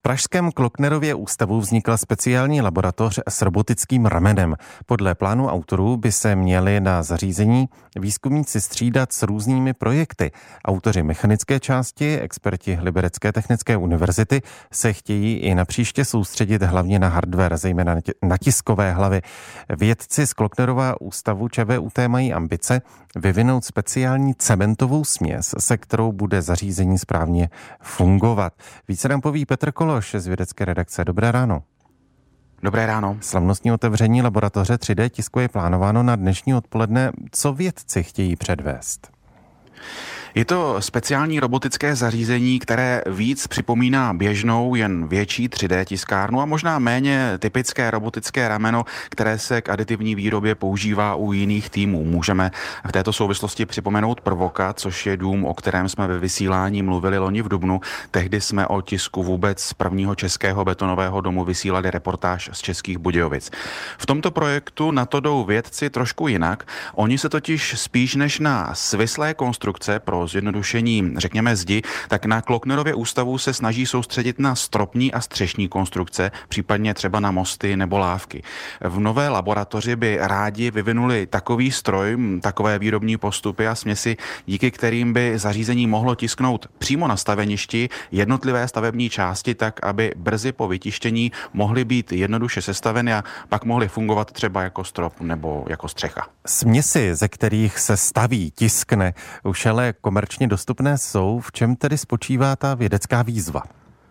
pražském Klocknerově ústavu vznikla speciální laboratoř s robotickým ramenem. Podle plánu autorů by se měli na zařízení výzkumníci střídat s různými projekty. Autoři mechanické části, experti Liberecké technické univerzity, se chtějí i napříště soustředit hlavně na hardware, zejména na tiskové hlavy. Vědci z Klocknerova ústavu ČVUT mají ambice vyvinout speciální cementovou směs, se kterou bude zařízení správně fungovat. Více nám poví Petr Kološ z vědecké redakce. Dobré ráno. Dobré ráno. Slavnostní otevření laboratoře 3D tisku je plánováno na dnešní odpoledne. Co vědci chtějí předvést? Je to speciální robotické zařízení, které víc připomíná běžnou, jen větší 3D tiskárnu a možná méně typické robotické rameno, které se k aditivní výrobě používá u jiných týmů. Můžeme v této souvislosti připomenout Prvoka, což je dům, o kterém jsme ve vysílání mluvili loni v dubnu. Tehdy jsme o tisku vůbec prvního českého betonového domu vysílali reportáž z Českých Budějovic. V tomto projektu na to jdou vědci trošku jinak. Oni se totiž spíš než na svislé konstrukce pro zjednodušení, řekněme, zdi, tak na Klocknerově ústavu se snaží soustředit na stropní a střešní konstrukce, případně třeba na mosty nebo lávky. V nové laboratoři by rádi vyvinuli takový stroj, takové výrobní postupy a směsi, díky kterým by zařízení mohlo tisknout přímo na staveništi jednotlivé stavební části tak, aby brzy po vytištění mohly být jednoduše sestaveny a pak mohly fungovat třeba jako strop nebo jako střecha. Směsi, ze kterých se staví, tiskne, už ale komerčně dostupné jsou. V čem tedy spočívá ta vědecká výzva?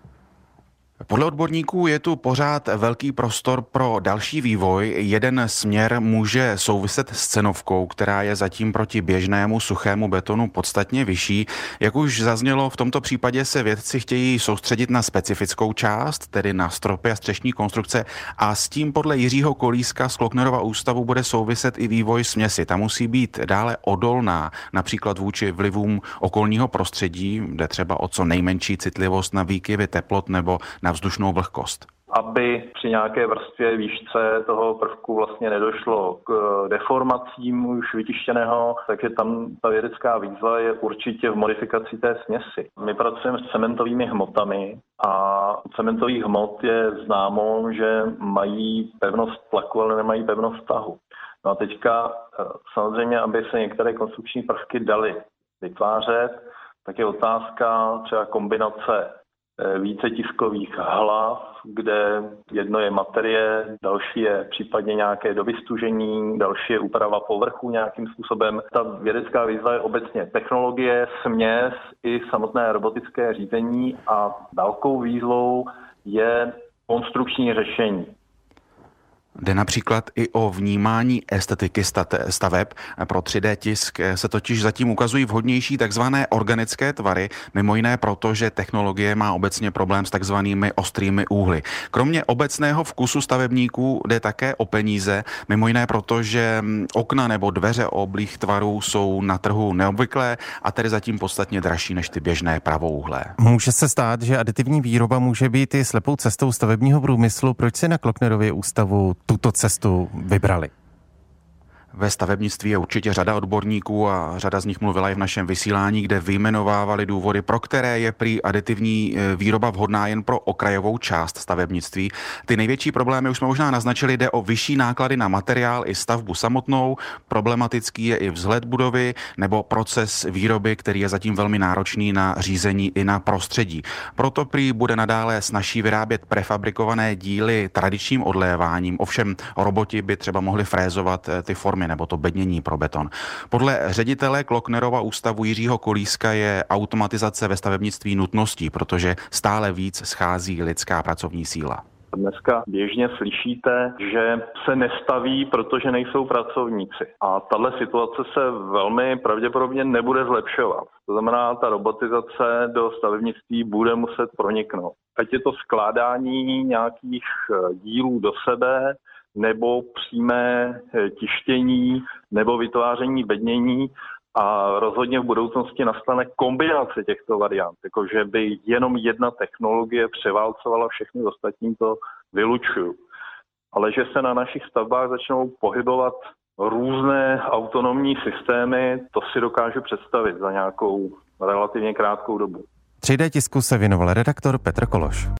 Podle odborníků je tu pořád velký prostor pro další vývoj. Jeden směr může souviset s cenovkou, která je zatím proti běžnému suchému betonu podstatně vyšší. Jak už zaznělo, v tomto případě se vědci chtějí soustředit na specifickou část, tedy na stropy a střešní konstrukce, a s tím podle Jiřího Kolíska z Klocknerova ústavu bude souviset i vývoj směsi. Ta musí být dále odolná, například vůči vlivům okolního prostředí, jde třeba o co nejmenší citlivost na výkyvy teplot nebo na vzdušnou vlhkost. Aby při nějaké vrstvě výšce toho prvku vlastně nedošlo k deformacím už vytištěného, takže tam ta vědecká výzva je určitě v modifikaci té směsi. My pracujeme s cementovými hmotami a u cementových hmot je známo, že mají pevnost tlaku, ale nemají pevnost tahu. No a teďka samozřejmě, aby se některé konstrukční prvky daly vytvářet, tak je otázka třeba kombinace více tiskových hlav, kde jedno je materie, další je případně nějaké dovystužení, další je úprava povrchu nějakým způsobem. Ta vědecká výzva je obecně technologie, směs i samotné robotické řízení a velkou výzvou je konstrukční řešení. Jde například i o vnímání estetiky staveb. Pro 3D tisk se totiž zatím ukazují vhodnější takzvané organické tvary, mimo jiné proto, že technologie má obecně problém s takzvanými ostrými úhly. Kromě obecného vkusu stavebníků jde také o peníze, mimo jiné proto, že okna nebo dveře oblých tvarů jsou na trhu neobvyklé a tedy zatím podstatně dražší než ty běžné pravouhlé. Může se stát, že aditivní výroba může být i slepou cestou stavebního průmyslu. Proč si na Klocknerově ústavu tuto cestu vybrali? Ve stavebnictví je určitě řada odborníků a řada z nich mluvila i v našem vysílání, kde vyjmenovávali důvody, pro které je prý aditivní výroba vhodná jen pro okrajovou část stavebnictví. Ty největší problémy už jsme možná naznačili, jde o vyšší náklady na materiál i stavbu samotnou, problematický je i vzhled budovy nebo proces výroby, který je zatím velmi náročný na řízení i na prostředí. Proto prý bude nadále snazší vyrábět prefabrikované díly tradičním odléváním, ovšem roboti by třeba mohli frézovat ty formy nebo to bednění pro beton. Podle ředitele Klocknerova ústavu Jiřího Kolíska je automatizace ve stavebnictví nutností, protože stále víc schází lidská pracovní síla. Dneska běžně slyšíte, že se nestaví, protože nejsou pracovníci. A tahle situace se velmi pravděpodobně nebude zlepšovat. To znamená, ta robotizace do stavebnictví bude muset proniknout. Ať je to skládání nějakých dílů do sebe, nebo přímé tištění, nebo vytváření bednění. A rozhodně v budoucnosti nastane kombinace těchto variant, jakože by jenom jedna technologie převálcovala všechny ostatní, to vylučuju. Ale že se na našich stavbách začnou pohybovat různé autonomní systémy, to si dokážu představit za nějakou relativně krátkou dobu. 3D tisku se věnoval redaktor Petr Kološ.